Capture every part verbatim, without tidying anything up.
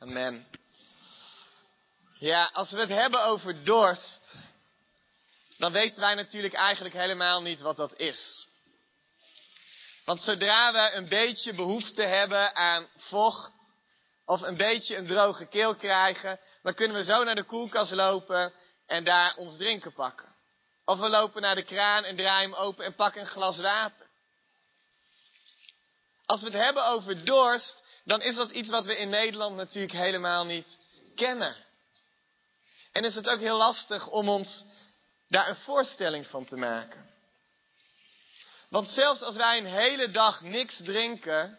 Amen. Ja, als we het hebben over dorst, dan weten wij natuurlijk eigenlijk helemaal niet wat dat is. Want zodra we een beetje behoefte hebben aan vocht, of een beetje een droge keel krijgen, dan kunnen we zo naar de koelkast lopen en daar ons drinken pakken. Of we lopen naar de kraan en draaien hem open en pakken een glas water. Als we het hebben over dorst, dan is dat iets wat we in Nederland natuurlijk helemaal niet kennen. En is het ook heel lastig om ons daar een voorstelling van te maken. Want zelfs als wij een hele dag niks drinken,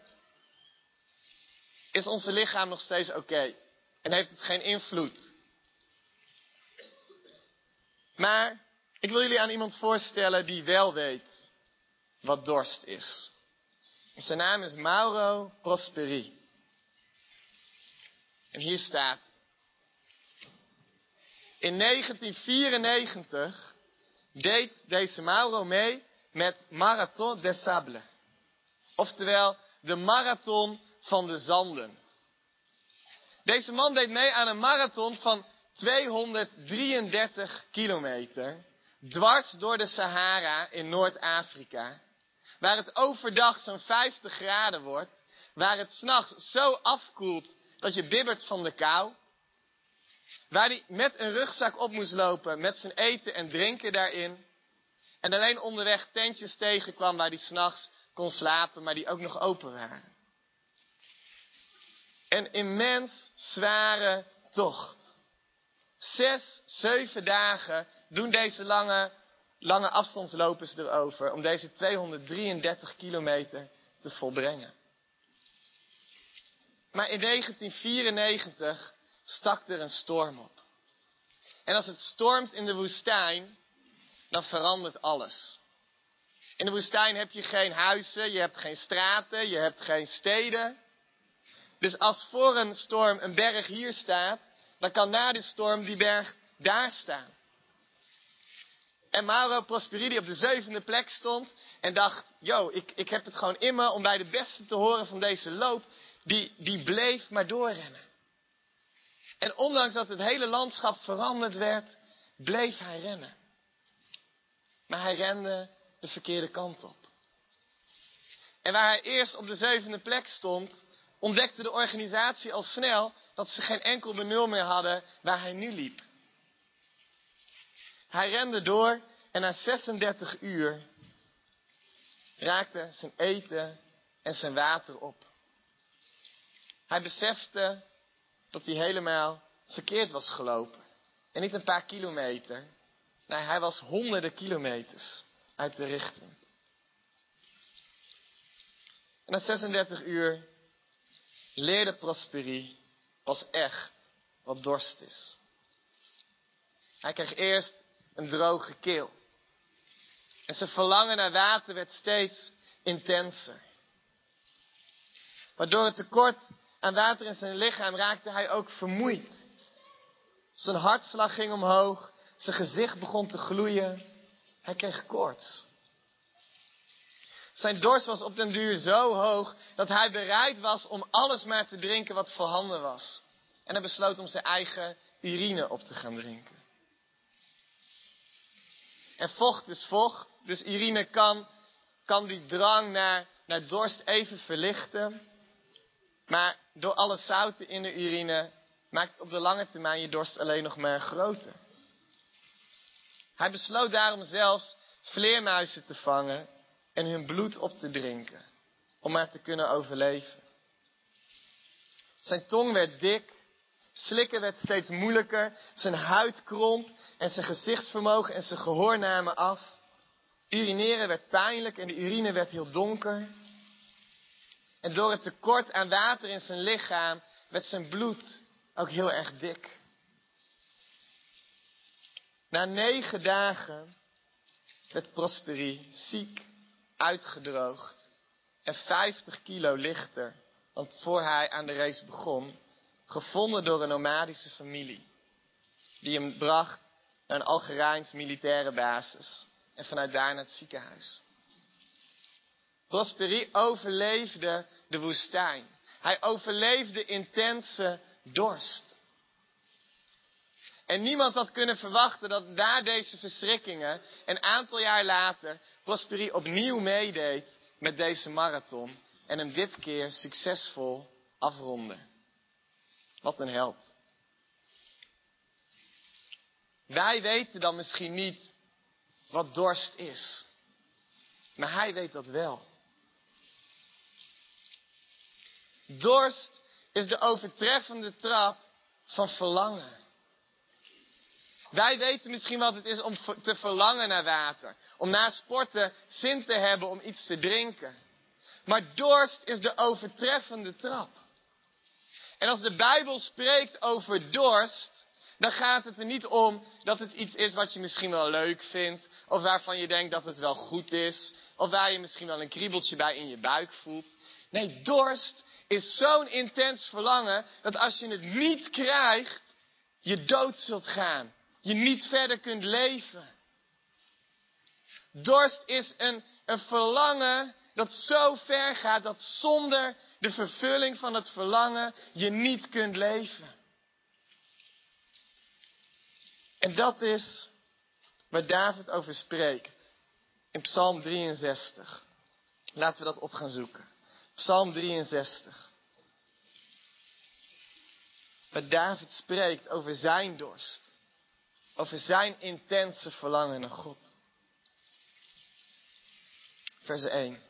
is onze lichaam nog steeds oké. En heeft het geen invloed. Maar ik wil jullie aan iemand voorstellen die wel weet wat dorst is. Zijn naam is Mauro Prosperi. En hier staat: in negentien vierennegentig deed deze Mauro mee met Marathon des Sables. Oftewel de marathon van de zanden. Deze man deed mee aan een marathon van tweehonderddrieëndertig kilometer. Dwars door de Sahara in Noord-Afrika. Waar het overdag zo'n vijftig graden wordt. Waar het 's nachts zo afkoelt dat je bibbert van de kou. Waar hij met een rugzak op moest lopen met zijn eten en drinken daarin. En alleen onderweg tentjes tegenkwam waar hij 's nachts kon slapen, maar die ook nog open waren. Een immens zware tocht. Zes, zeven dagen doen deze lange, lange afstandslopers erover om deze tweehonderddrieëndertig kilometer te volbrengen. Maar in negentien vierennegentig stak er een storm op. En als het stormt in de woestijn, dan verandert alles. In de woestijn heb je geen huizen, je hebt geen straten, je hebt geen steden. Dus als voor een storm een berg hier staat, dan kan na de storm die berg daar staan. En Mauro Prosperi, die op de zevende plek stond en dacht, yo, ik, ik heb het gewoon in me om bij de beste te horen van deze loop, die, die bleef maar doorrennen. En ondanks dat het hele landschap veranderd werd, bleef hij rennen. Maar hij rende de verkeerde kant op. En waar hij eerst op de zevende plek stond, ontdekte de organisatie al snel dat ze geen enkel benul meer hadden waar hij nu liep. Hij rende door en na zesendertig uur raakte zijn eten en zijn water op. Hij besefte dat hij helemaal verkeerd was gelopen. En niet een paar kilometer. Nee, hij was honderden kilometers uit de richting. En na zesendertig uur leerde Prosperi pas echt wat dorst is. Hij kreeg eerst een droge keel. En zijn verlangen naar water werd steeds intenser. Maar door het tekort aan water in zijn lichaam raakte hij ook vermoeid. Zijn hartslag ging omhoog. Zijn gezicht begon te gloeien. Hij kreeg koorts. Zijn dorst was op den duur zo hoog dat hij bereid was om alles maar te drinken wat voorhanden was. En hij besloot om zijn eigen urine op te gaan drinken. En vocht is vocht, dus urine kan, kan die drang naar, naar dorst even verlichten. Maar door alle zouten in de urine maakt het op de lange termijn je dorst alleen nog maar groter. Hij besloot daarom zelfs vleermuizen te vangen en hun bloed op te drinken, om maar te kunnen overleven. Zijn tong werd dik, slikken werd steeds moeilijker, zijn huid kromp en zijn gezichtsvermogen en zijn gehoor namen af. Urineren werd pijnlijk en de urine werd heel donker. En door het tekort aan water in zijn lichaam werd zijn bloed ook heel erg dik. Na negen dagen werd Prosperi ziek, uitgedroogd en vijftig kilo lichter dan voor hij aan de race begon, gevonden door een nomadische familie, die hem bracht naar een Algerijns militaire basis en vanuit daar naar het ziekenhuis. Prosperi overleefde de woestijn. Hij overleefde intense dorst. En niemand had kunnen verwachten dat na deze verschrikkingen, een aantal jaar later, Prosperi opnieuw meedeed met deze marathon. En hem dit keer succesvol afronde. Wat een held. Wij weten dan misschien niet wat dorst is. Maar hij weet dat wel. Dorst is de overtreffende trap van verlangen. Wij weten misschien wat het is om te verlangen naar water. Om na sporten zin te hebben om iets te drinken. Maar dorst is de overtreffende trap. En als de Bijbel spreekt over dorst, dan gaat het er niet om dat het iets is wat je misschien wel leuk vindt. Of waarvan je denkt dat het wel goed is. Of waar je misschien wel een kriebeltje bij in je buik voelt. Nee, dorst is zo'n intens verlangen dat als je het niet krijgt, je dood zult gaan. Je niet verder kunt leven. Dorst is een, een verlangen dat zo ver gaat dat zonder de vervulling van het verlangen je niet kunt leven. En dat is waar David over spreekt. In Psalm drieënzestig. Laten we dat op gaan zoeken. Psalm drieënzestig. Waar David spreekt over zijn dorst. Over zijn intense verlangen naar God. Vers één.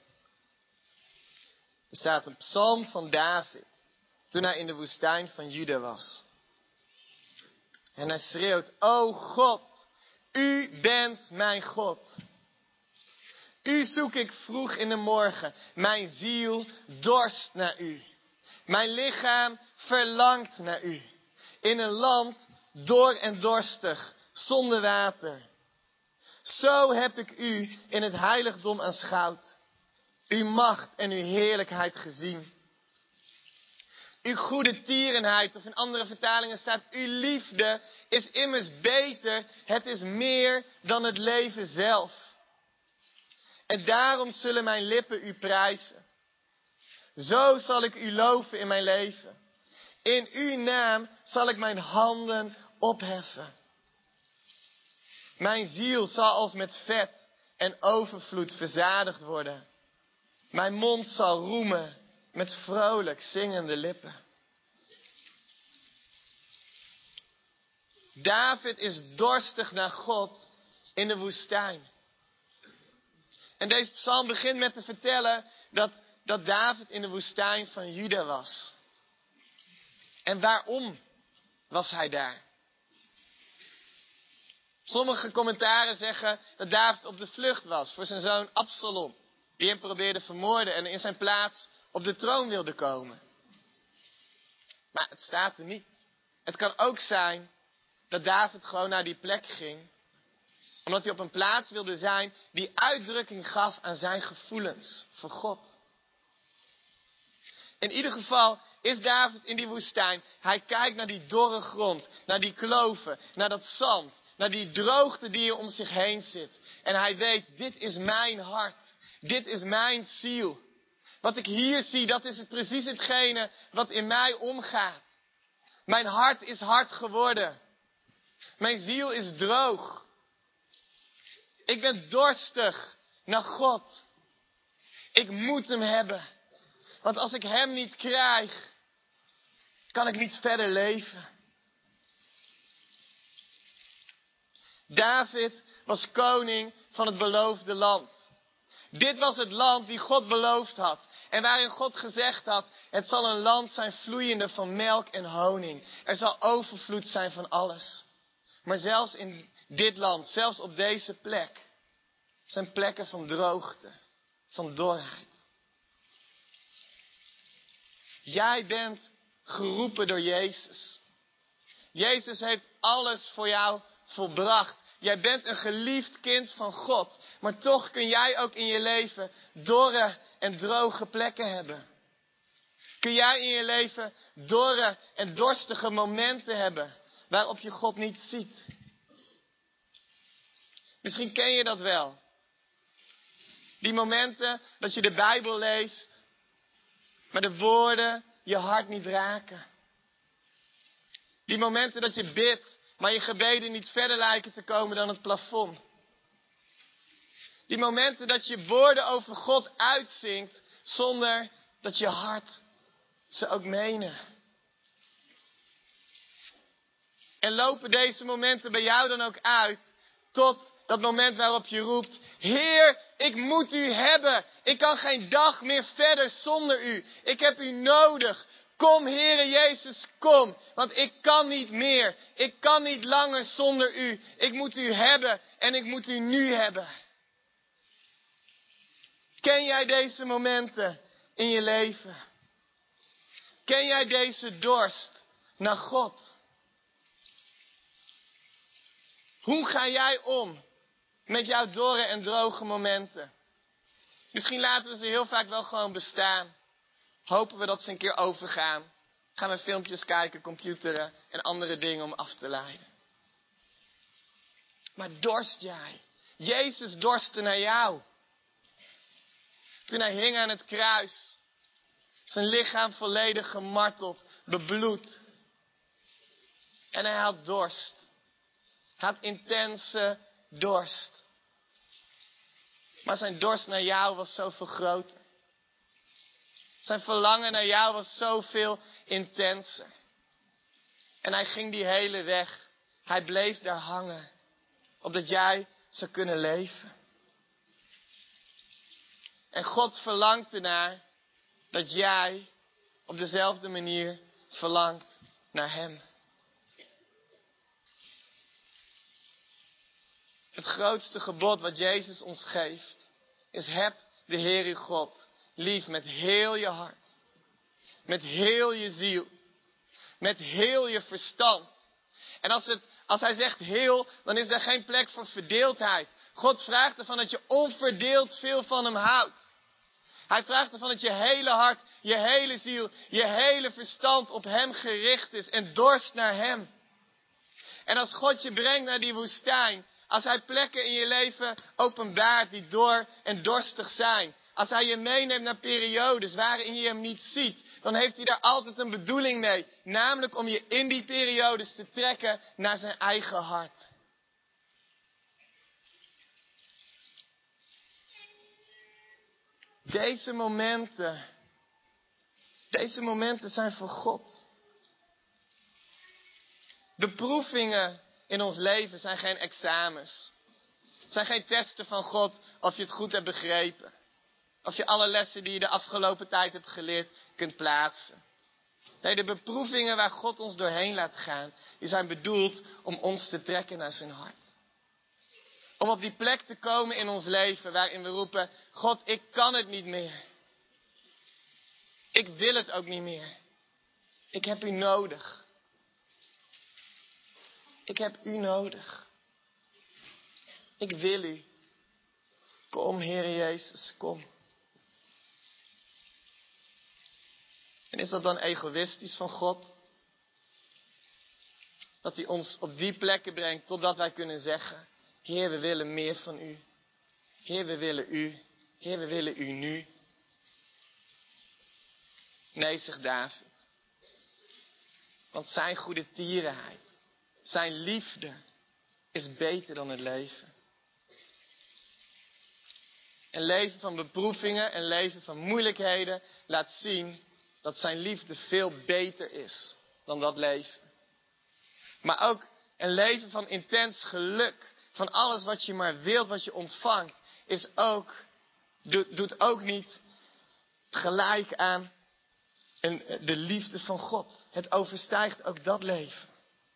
Er staat een psalm van David. Toen hij in de woestijn van Juda was. En hij schreeuwt. O God, u bent mijn God. U zoek ik vroeg in de morgen. Mijn ziel dorst naar u. Mijn lichaam verlangt naar u. In een land dor en dorstig, zonder water. Zo heb ik u in het heiligdom aanschouwd. Uw macht en uw heerlijkheid gezien. Uw goede tierenheid, of in andere vertalingen staat, uw liefde is immers beter. Het is meer dan het leven zelf. En daarom zullen mijn lippen u prijzen. Zo zal ik u loven in mijn leven. In uw naam zal ik mijn handen opheffen. Mijn ziel zal als met vet en overvloed verzadigd worden. Mijn mond zal roemen met vrolijk zingende lippen. David is dorstig naar God in de woestijn. En deze psalm begint met te vertellen dat, dat David in de woestijn van Juda was. En waarom was hij daar? Sommige commentaren zeggen dat David op de vlucht was voor zijn zoon Absalom. Die hem probeerde vermoorden en in zijn plaats op de troon wilde komen. Maar het staat er niet. Het kan ook zijn dat David gewoon naar die plek ging. Omdat hij op een plaats wilde zijn die uitdrukking gaf aan zijn gevoelens voor God. In ieder geval is David in die woestijn. Hij kijkt naar die dorre grond, naar die kloven, naar dat zand, naar die droogte die er om zich heen zit. En hij weet, dit is mijn hart. Dit is mijn ziel. Wat ik hier zie, dat is het precies hetgene wat in mij omgaat. Mijn hart is hard geworden. Mijn ziel is droog. Ik ben dorstig naar God. Ik moet hem hebben. Want als ik hem niet krijg, kan ik niet verder leven. David was koning van het beloofde land. Dit was het land die God beloofd had. En waarin God gezegd had, het zal een land zijn vloeiende van melk en honing. Er zal overvloed zijn van alles. Maar zelfs in dit land, zelfs op deze plek, zijn plekken van droogte, van dorheid. Jij bent geroepen door Jezus. Jezus heeft alles voor jou volbracht. Jij bent een geliefd kind van God. Maar toch kun jij ook in je leven dorre en droge plekken hebben. Kun jij in je leven dorre en dorstige momenten hebben waarop je God niet ziet. Misschien ken je dat wel. Die momenten dat je de Bijbel leest, maar de woorden je hart niet raken. Die momenten dat je bidt, maar je gebeden niet verder lijken te komen dan het plafond. Die momenten dat je woorden over God uitzingt, zonder dat je hart ze ook menen. En lopen deze momenten bij jou dan ook uit tot dat moment waarop je roept: Heer, ik moet u hebben. Ik kan geen dag meer verder zonder u. Ik heb u nodig. Kom, Heere Jezus, kom. Want ik kan niet meer. Ik kan niet langer zonder u. Ik moet u hebben en ik moet u nu hebben. Ken jij deze momenten in je leven? Ken jij deze dorst naar God? Hoe ga jij om met jouw dorre en droge momenten? Misschien laten we ze heel vaak wel gewoon bestaan. Hopen we dat ze een keer overgaan. Gaan we filmpjes kijken, computeren en andere dingen om af te leiden. Maar dorst jij? Jezus dorstte naar jou. Toen hij hing aan het kruis. Zijn lichaam volledig gemarteld, bebloed. En hij had dorst. Hij had intense dorst. Maar zijn dorst naar jou was zoveel groter. Zijn verlangen naar jou was zoveel intenser. En hij ging die hele weg. Hij bleef daar hangen. Opdat jij zou kunnen leven. En God verlangt ernaar dat jij op dezelfde manier verlangt naar hem. Het grootste gebod wat Jezus ons geeft is: heb de Heer uw God lief met heel je hart. Met heel je ziel. Met heel je verstand. En als, het, als hij zegt heel, dan is er geen plek voor verdeeldheid. God vraagt ervan dat je onverdeeld veel van hem houdt. Hij vraagt ervan dat je hele hart, je hele ziel, je hele verstand op hem gericht is en dorst naar hem. En als God je brengt naar die woestijn, als hij plekken in je leven openbaart die dor en dorstig zijn, als hij je meeneemt naar periodes waarin je hem niet ziet, dan heeft hij daar altijd een bedoeling mee. Namelijk om je in die periodes te trekken naar zijn eigen hart. Deze momenten, deze momenten zijn voor God. Beproevingen in ons leven zijn geen examens. Het zijn geen testen van God of je het goed hebt begrepen. Of je alle lessen die je de afgelopen tijd hebt geleerd kunt plaatsen. Nee, de beproevingen waar God ons doorheen laat gaan, die zijn bedoeld om ons te trekken naar zijn hart. Om op die plek te komen in ons leven waarin we roepen: God, ik kan het niet meer. Ik wil het ook niet meer. Ik heb u nodig. Ik heb u nodig. Ik wil u. Kom, Heer Jezus, kom. En is dat dan egoïstisch van God? Dat hij ons op die plekken brengt totdat wij kunnen zeggen: Heer, we willen meer van u. Heer, we willen u. Heer, we willen u nu. Nee, zegt David. Want zijn goede tierenheid, zijn liefde is beter dan het leven. Een leven van beproevingen, een leven van moeilijkheden laat zien dat zijn liefde veel beter is dan dat leven. Maar ook een leven van intens geluk, van alles wat je maar wilt, wat je ontvangt, is ook, doet, doet ook niet gelijk aan een, de liefde van God. Het overstijgt ook dat leven.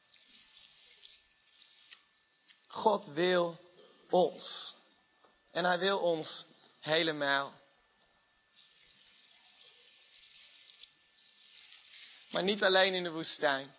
God wil ons. En hij wil ons helemaal. Maar niet alleen in de woestijn.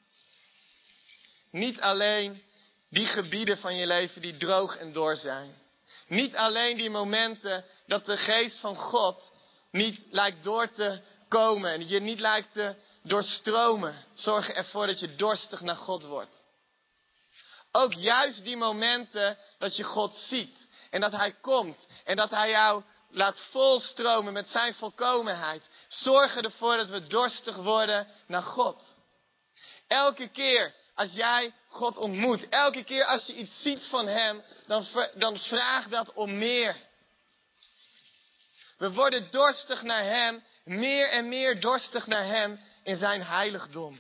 Niet alleen die gebieden van je leven die droog en dor zijn. Niet alleen die momenten dat de geest van God niet lijkt door te komen. En je niet lijkt te doorstromen. Zorgen ervoor dat je dorstig naar God wordt. Ook juist die momenten dat je God ziet. En dat hij komt. En dat hij jou laat volstromen met zijn volkomenheid. Zorgen ervoor dat we dorstig worden naar God. Elke keer als jij God ontmoet, elke keer als je iets ziet van hem, dan, dan vraag dat om meer. We worden dorstig naar hem, meer en meer dorstig naar hem in zijn heiligdom.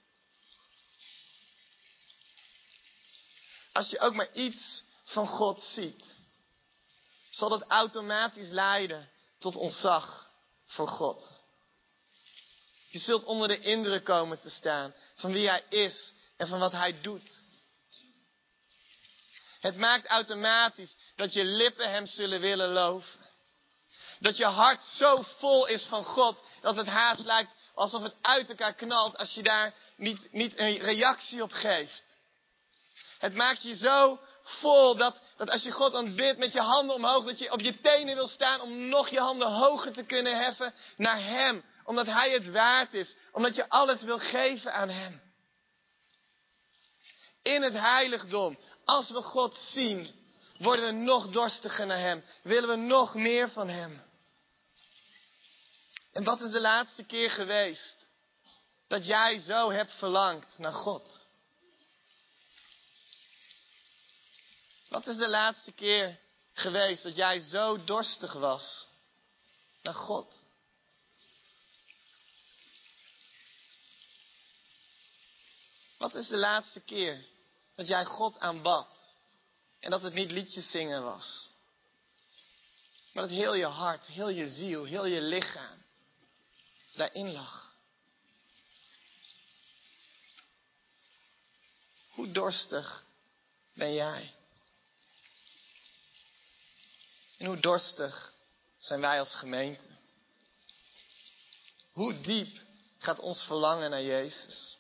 Als je ook maar iets van God ziet, zal dat automatisch leiden tot ontzag voor God. Je zult onder de indruk komen te staan van wie hij is en van wat hij doet. Het maakt automatisch dat je lippen hem zullen willen loven. Dat je hart zo vol is van God, dat het haast lijkt alsof het uit elkaar knalt als je daar niet, niet een reactie op geeft. Het maakt je zo vol dat, dat als je God aanbidt met je handen omhoog, dat je op je tenen wil staan om nog je handen hoger te kunnen heffen naar hem. Omdat hij het waard is. Omdat je alles wil geven aan hem. In het heiligdom, als we God zien, worden we nog dorstiger naar hem. Willen we nog meer van hem. En wat is de laatste keer geweest dat jij zo hebt verlangd naar God? Wat is de laatste keer geweest dat jij zo dorstig was naar God? Wat is de laatste keer dat jij God aanbad en dat het niet liedjes zingen was? Maar dat heel je hart, heel je ziel, heel je lichaam daarin lag. Hoe dorstig ben jij? En hoe dorstig zijn wij als gemeente? Hoe diep gaat ons verlangen naar Jezus?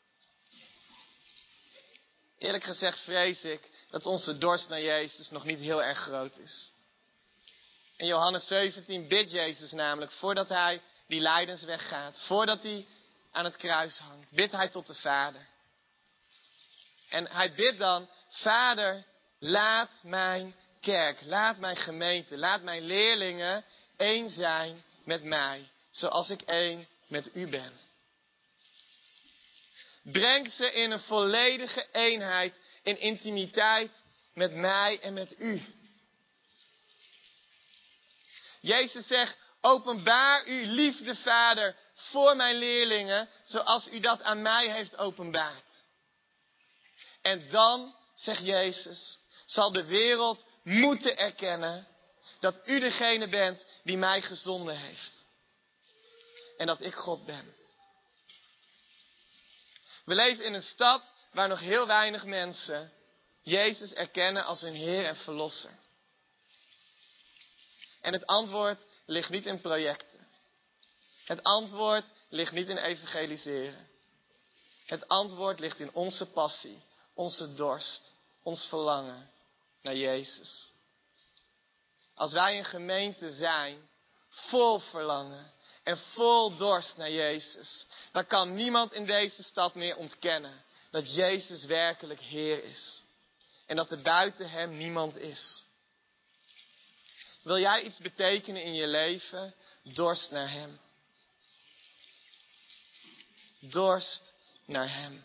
Eerlijk gezegd vrees ik dat onze dorst naar Jezus nog niet heel erg groot is. In Johannes zeventien bidt Jezus namelijk, voordat hij die lijdensweg gaat, voordat hij aan het kruis hangt, bidt hij tot de Vader. En hij bidt dan, Vader, laat mijn kerk, laat mijn gemeente, laat mijn leerlingen één zijn met mij, zoals ik één met u ben. Breng ze in een volledige eenheid, in intimiteit met mij en met u. Jezus zegt, openbaar uw liefde, Vader, voor mijn leerlingen, zoals u dat aan mij heeft openbaard. En dan, zegt Jezus, zal de wereld moeten erkennen dat u degene bent die mij gezonden heeft. En dat ik God ben. We leven in een stad waar nog heel weinig mensen Jezus erkennen als hun Heer en Verlosser. En het antwoord ligt niet in projecten. Het antwoord ligt niet in evangeliseren. Het antwoord ligt in onze passie, onze dorst, ons verlangen naar Jezus. Als wij een gemeente zijn, vol verlangen en vol dorst naar Jezus, dan kan niemand in deze stad meer ontkennen dat Jezus werkelijk Heer is. En dat er buiten hem niemand is. Wil jij iets betekenen in je leven? Dorst naar hem. Dorst naar hem.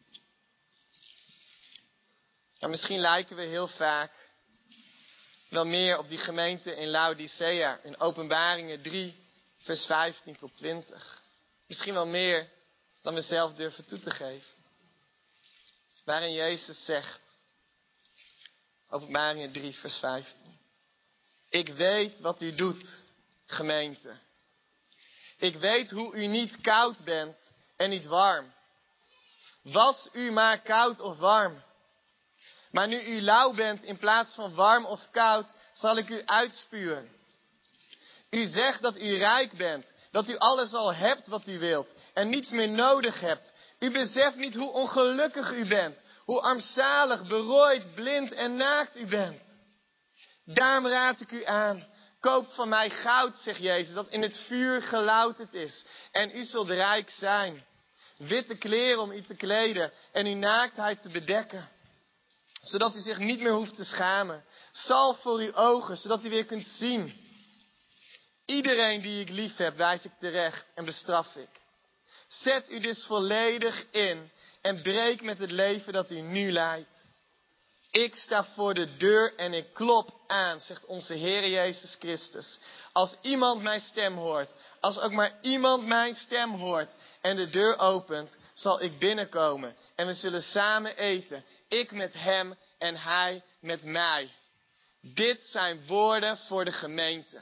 En misschien lijken we heel vaak wel meer op die gemeente in Laodicea, in Openbaringen drie, vers vijftien tot twintig. Misschien wel meer dan we zelf durven toe te geven. Waarin Jezus zegt, Openbaringen drie, vers vijftien. Ik weet wat u doet, gemeente. Ik weet hoe u niet koud bent en niet warm. Was u maar koud of warm. Maar nu u lauw bent in plaats van warm of koud, zal ik u uitspuwen. U zegt dat u rijk bent, dat u alles al hebt wat u wilt en niets meer nodig hebt. U beseft niet hoe ongelukkig u bent, hoe armzalig, berooid, blind en naakt u bent. Daarom raad ik u aan, koop van mij goud, zegt Jezus, dat in het vuur gelouterd is. En u zult rijk zijn. Witte kleren om u te kleden en uw naaktheid te bedekken. Zodat u zich niet meer hoeft te schamen. Zalf voor uw ogen, zodat u weer kunt zien. Iedereen die ik lief heb, wijs ik terecht en bestraf ik. Zet u dus volledig in en breek met het leven dat u nu leidt. Ik sta voor de deur en ik klop aan, zegt onze Heer Jezus Christus. Als iemand mijn stem hoort, als ook maar iemand mijn stem hoort en de deur opent, zal ik binnenkomen en we zullen samen eten. Ik met hem en hij met mij. Dit zijn woorden voor de gemeente.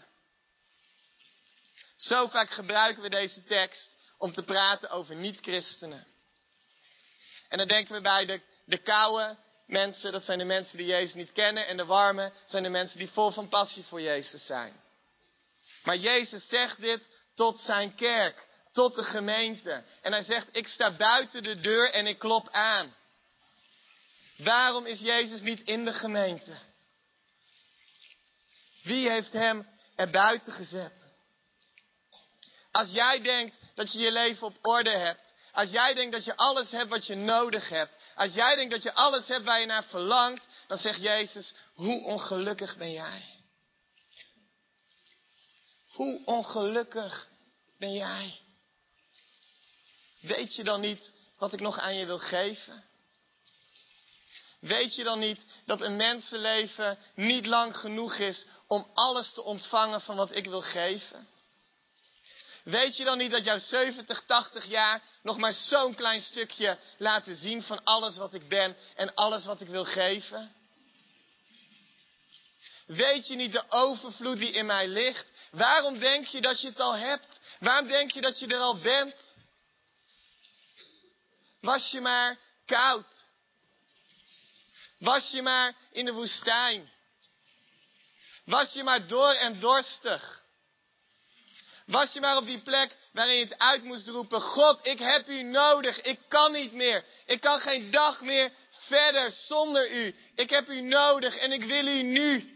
Zo vaak gebruiken we deze tekst om te praten over niet-christenen. En dan denken we bij de, de koude mensen, dat zijn de mensen die Jezus niet kennen. En de warme zijn de mensen die vol van passie voor Jezus zijn. Maar Jezus zegt dit tot zijn kerk, tot de gemeente. En hij zegt, ik sta buiten de deur en ik klop aan. Waarom is Jezus niet in de gemeente? Wie heeft hem er buiten gezet? Als jij denkt dat je je leven op orde hebt. Als jij denkt dat je alles hebt wat je nodig hebt. Als jij denkt dat je alles hebt waar je naar verlangt. Dan zegt Jezus, hoe ongelukkig ben jij? Hoe ongelukkig ben jij? Weet je dan niet wat ik nog aan je wil geven? Weet je dan niet dat een mensenleven niet lang genoeg is om alles te ontvangen van wat ik wil geven? Weet je dan niet dat jouw zeventig, tachtig jaar nog maar zo'n klein stukje laten zien van alles wat ik ben en alles wat ik wil geven? Weet je niet de overvloed die in mij ligt? Waarom denk je dat je het al hebt? Waarom denk je dat je er al bent? Was je maar koud. Was je maar in de woestijn. Was je maar door en dorstig. Was je maar op die plek waarin je het uit moest roepen. God, ik heb u nodig. Ik kan niet meer. Ik kan geen dag meer verder zonder u. Ik heb u nodig en ik wil u nu.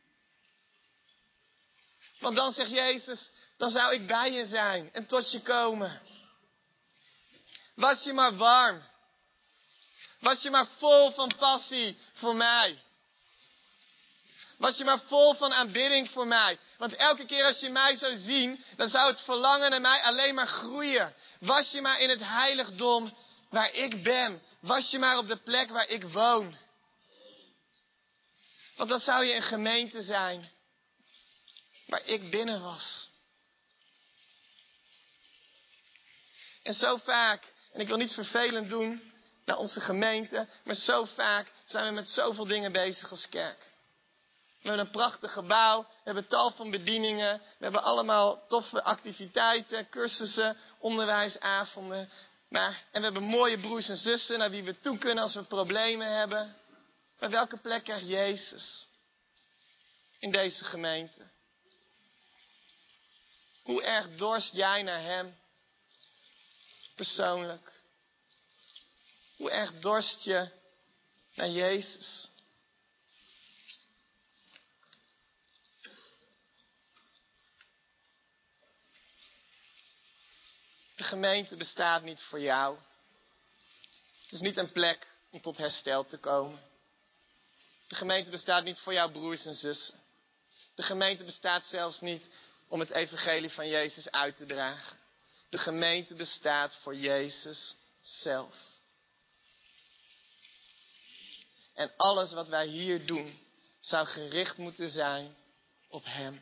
Want dan zegt Jezus, dan zou ik bij je zijn en tot je komen. Was je maar warm. Was je maar vol van passie voor mij. Was je maar vol van aanbidding voor mij. Want elke keer als je mij zou zien, dan zou het verlangen naar mij alleen maar groeien. Was je maar in het heiligdom waar ik ben. Was je maar op de plek waar ik woon. Want dan zou je een gemeente zijn waar ik binnen was. En zo vaak, en ik wil niet vervelend doen naar onze gemeente, maar zo vaak zijn we met zoveel dingen bezig als kerk. We hebben een prachtig gebouw, we hebben tal van bedieningen, we hebben allemaal toffe activiteiten, cursussen, onderwijsavonden. Maar, en we hebben mooie broers en zussen naar wie we toe kunnen als we problemen hebben. Maar welke plek krijgt Jezus in deze gemeente? Hoe erg dorst jij naar hem? Persoonlijk. Hoe erg dorst je naar Jezus? De gemeente bestaat niet voor jou. Het is niet een plek om tot herstel te komen. De gemeente bestaat niet voor jouw broers en zussen. De gemeente bestaat zelfs niet om het evangelie van Jezus uit te dragen. De gemeente bestaat voor Jezus zelf. En alles wat wij hier doen, zou gericht moeten zijn op hem.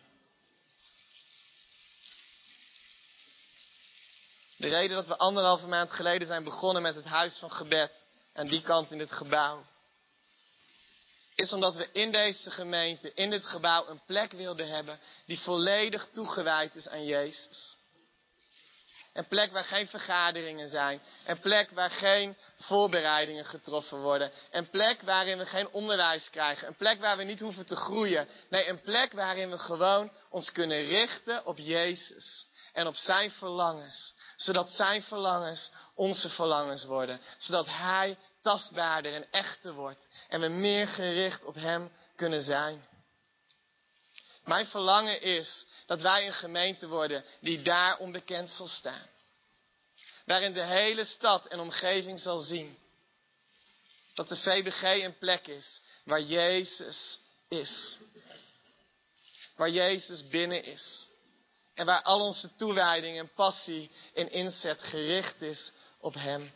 De reden dat we anderhalve maand geleden zijn begonnen met het huis van gebed aan die kant in het gebouw, is omdat we in deze gemeente, in dit gebouw, een plek wilden hebben die volledig toegewijd is aan Jezus. Een plek waar geen vergaderingen zijn. Een plek waar geen voorbereidingen getroffen worden. Een plek waarin we geen onderwijs krijgen. Een plek waar we niet hoeven te groeien. Nee, een plek waarin we gewoon ons kunnen richten op Jezus. En op zijn verlangens. Zodat zijn verlangens onze verlangens worden. Zodat hij tastbaarder en echter wordt. En we meer gericht op hem kunnen zijn. Mijn verlangen is dat wij een gemeente worden die daar onbekend zal staan. Waarin de hele stad en omgeving zal zien dat de V B G een plek is waar Jezus is. Waar Jezus binnen is. En waar al onze toewijding en passie en inzet gericht is op hem.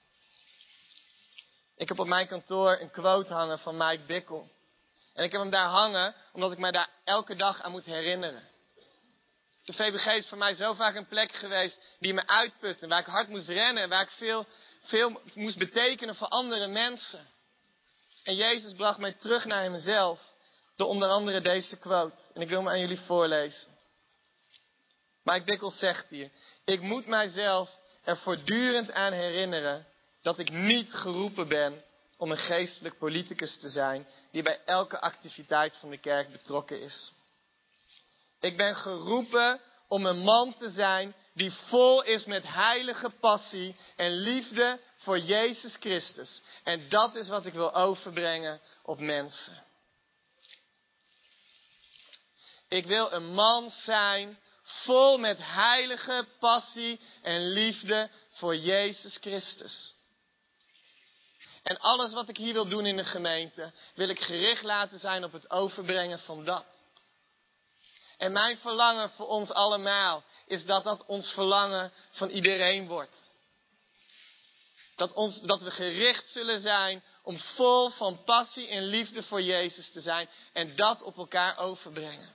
Ik heb op mijn kantoor een quote hangen van Mike Bickle. En ik heb hem daar hangen omdat ik mij daar elke dag aan moet herinneren. De V B G is voor mij zo vaak een plek geweest die me uitputte. Waar ik hard moest rennen. Waar ik veel, veel moest betekenen voor andere mensen. En Jezus bracht mij terug naar hemzelf. Door onder andere deze quote. En ik wil me aan jullie voorlezen. Mike Bickle zegt hier. Ik moet mijzelf er voortdurend aan herinneren dat ik niet geroepen ben om een geestelijk politicus te zijn die bij elke activiteit van de kerk betrokken is. Ik ben geroepen om een man te zijn die vol is met heilige passie en liefde voor Jezus Christus. En dat is wat ik wil overbrengen op mensen. Ik wil een man zijn vol met heilige passie en liefde voor Jezus Christus. En alles wat ik hier wil doen in de gemeente, wil ik gericht laten zijn op het overbrengen van dat. En mijn verlangen voor ons allemaal is dat dat ons verlangen van iedereen wordt. Dat, ons, dat we gericht zullen zijn om vol van passie en liefde voor Jezus te zijn. En dat op elkaar overbrengen.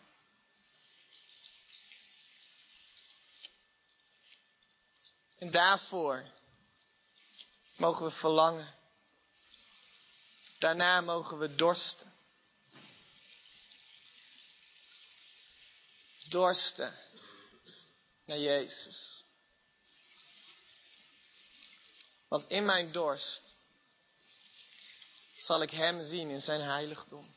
En daarvoor mogen we verlangen. Daarna mogen we dorsten. Dorsten naar Jezus. Want in mijn dorst zal ik hem zien in zijn heiligdom.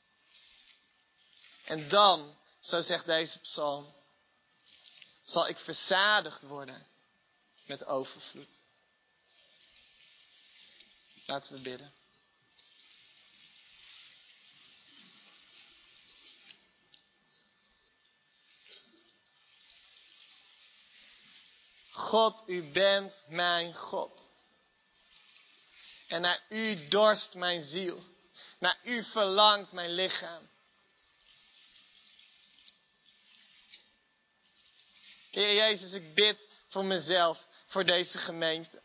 En dan, zo zegt deze psalm, zal ik verzadigd worden met overvloed. Laten we bidden. God, u bent mijn God. En naar u dorst mijn ziel. Naar u verlangt mijn lichaam. Heer Jezus, ik bid voor mezelf, voor deze gemeente.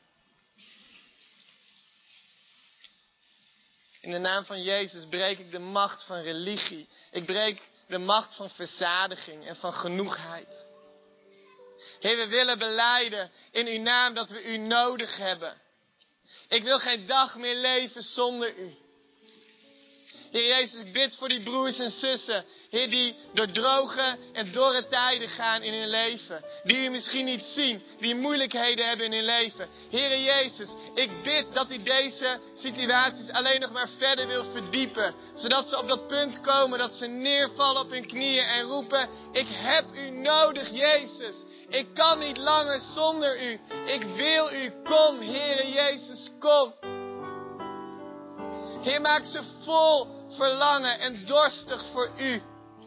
In de naam van Jezus breek ik de macht van religie. Ik breek de macht van verzadiging en van genoegheid. Heer, we willen belijden in uw naam dat we u nodig hebben. Ik wil geen dag meer leven zonder u. Heer Jezus, ik bid voor die broers en zussen. Heer, die door droge en dorre tijden gaan in hun leven. Die u misschien niet zien. Die moeilijkheden hebben in hun leven. Heer Jezus, ik bid dat u deze situaties alleen nog maar verder wil verdiepen. Zodat ze op dat punt komen dat ze neervallen op hun knieën en roepen: ik heb u nodig, Jezus. Ik kan niet langer zonder u. Ik wil u. Kom, Heer Jezus, kom. Heer, maak ze vol verlangen en dorstig voor u.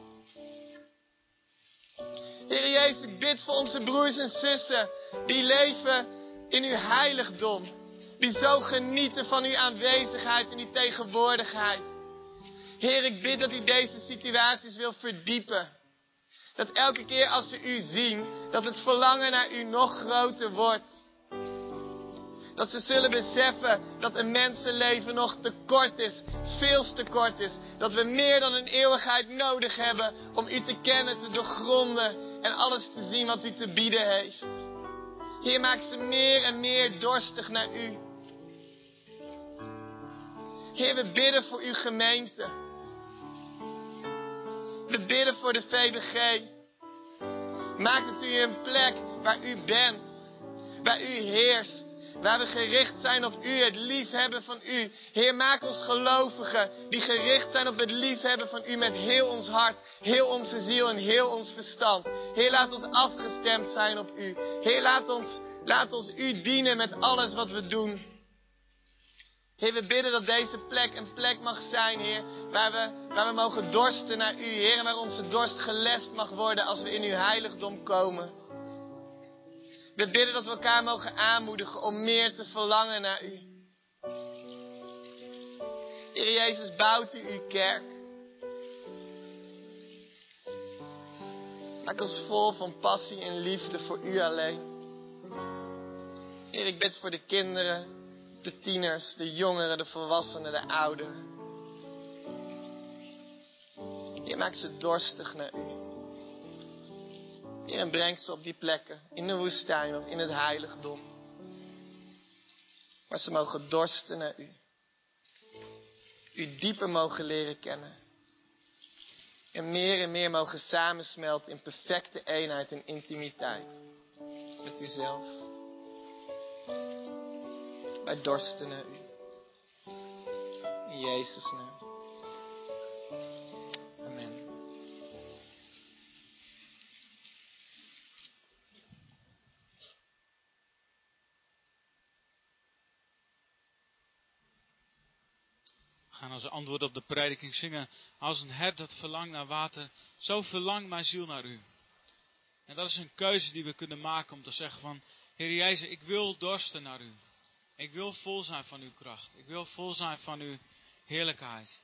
Heer Jezus, ik bid voor onze broers en zussen die leven in uw heiligdom. Die zo genieten van uw aanwezigheid en uw tegenwoordigheid. Heer, ik bid dat u deze situaties wil verdiepen. Dat elke keer als ze u zien, dat het verlangen naar u nog groter wordt. Dat ze zullen beseffen dat een mensenleven nog te kort is. Veel te kort is. Dat we meer dan een eeuwigheid nodig hebben om u te kennen, te doorgronden en alles te zien wat u te bieden heeft. Heer, maak ze meer en meer dorstig naar u. Heer, we bidden voor uw gemeente. We bidden voor de V B G. Maak het u een plek waar u bent. Waar u heerst. Waar we gericht zijn op u, het liefhebben van u. Heer, maak ons gelovigen die gericht zijn op het liefhebben van u met heel ons hart, heel onze ziel en heel ons verstand. Heer, laat ons afgestemd zijn op u. Heer, laat ons, laat ons u dienen met alles wat we doen. Heer, we bidden dat deze plek een plek mag zijn, Heer, waar we, waar we mogen dorsten naar u, Heer, en waar onze dorst gelest mag worden als we in uw heiligdom komen. We bidden dat we elkaar mogen aanmoedigen om meer te verlangen naar u. Heer Jezus, bouwt u uw kerk. Maak ons vol van passie en liefde voor u alleen. Heer, ik bid voor de kinderen, de tieners, de jongeren, de volwassenen, de ouderen. Heer, maak ze dorstig naar u. Heer, en breng ze op die plekken, in de woestijn of in het heiligdom. Waar ze mogen dorsten naar u. U dieper mogen leren kennen. En meer en meer mogen samensmelten in perfecte eenheid en intimiteit. Met uzelf. Wij dorsten naar u. In Jezus' naam. Amen. We gaan als antwoord op de prediking zingen. Als een hert dat verlangt naar water, zo verlangt mijn ziel naar u. En dat is een keuze die we kunnen maken om te zeggen van, Heer Jezus, ik wil dorsten naar u. Ik wil vol zijn van uw kracht. Ik wil vol zijn van uw heerlijkheid.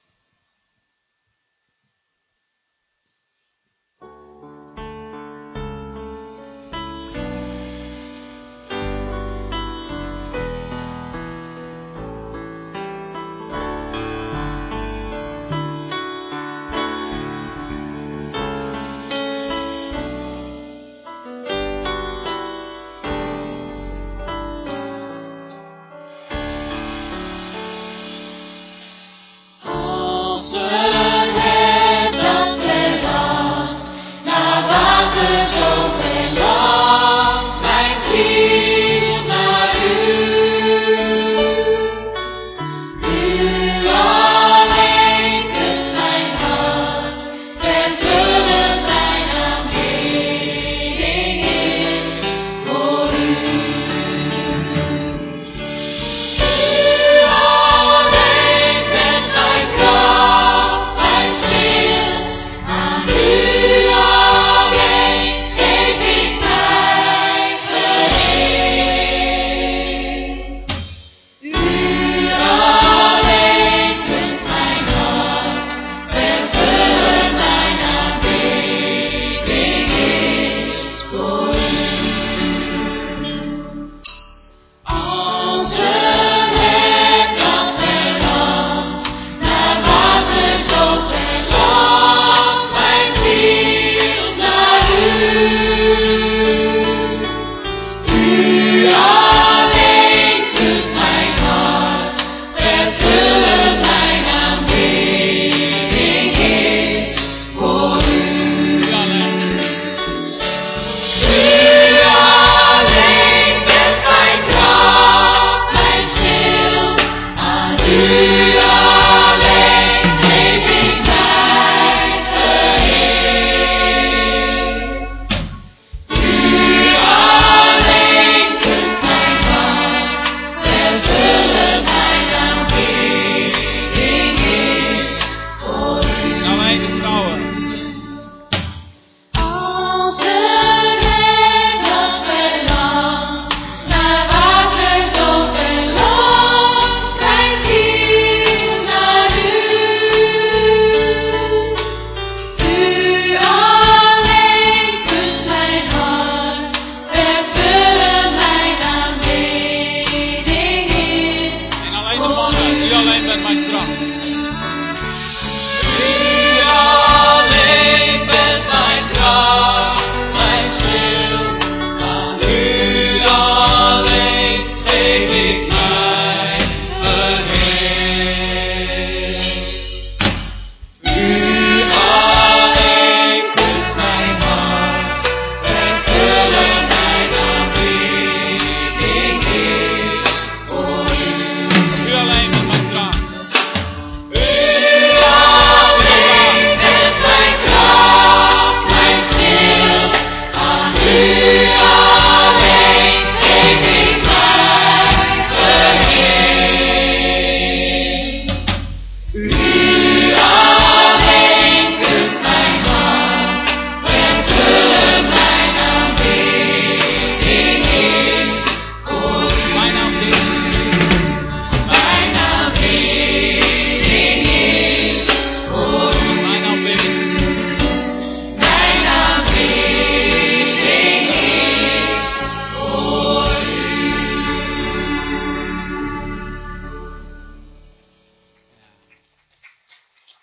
Mijn ziel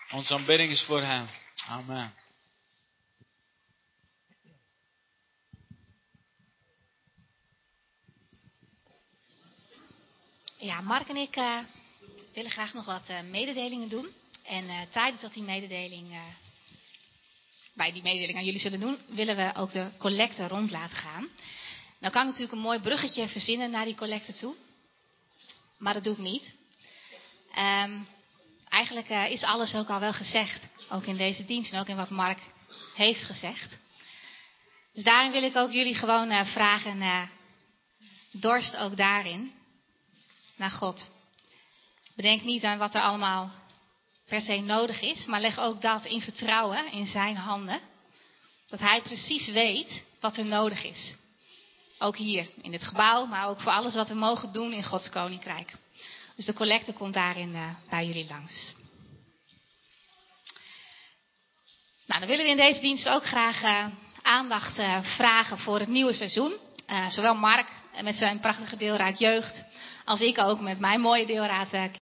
Onze aanbidding is voor hem. Amen. Ja, Mark en ik uh, willen graag nog wat uh, mededelingen doen. En uh, tijdens dat die mededeling, uh, wij die mededeling aan jullie zullen doen, willen we ook de collecte rond laten gaan. Nou kan ik natuurlijk een mooi bruggetje verzinnen naar die collecte toe. Maar dat doe ik niet. Um, eigenlijk uh, is alles ook al wel gezegd. Ook in deze dienst en ook in wat Mark heeft gezegd. Dus daarin wil ik ook jullie gewoon uh, vragen, uh, dorst ook daarin naar God. Bedenk niet aan wat er allemaal per se nodig is, maar leg ook dat in vertrouwen in zijn handen. Dat hij precies weet wat er nodig is. Ook hier in dit gebouw, maar ook voor alles wat we mogen doen in Gods Koninkrijk. Dus de collecte komt daarin uh, bij jullie langs. Nou, dan willen we in deze dienst ook graag uh, aandacht uh, vragen voor het nieuwe seizoen. Uh, zowel Mark met zijn prachtige deelraad jeugd, als ik ook met mijn mooie deelraad uh,